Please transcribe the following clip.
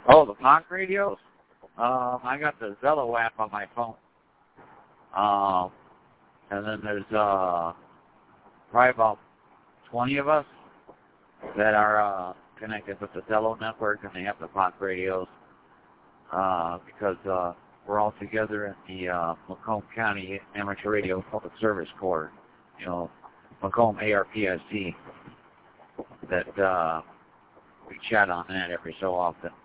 Oh, the POC radios? I got the Zello app on my phone. And then there's probably about 20 of us that are connected with the Zello network, and they have the POC radios because we're all together in the Macomb County Amateur Radio Public Service Corps, Macomb ARPSC, that we chat on that every so often.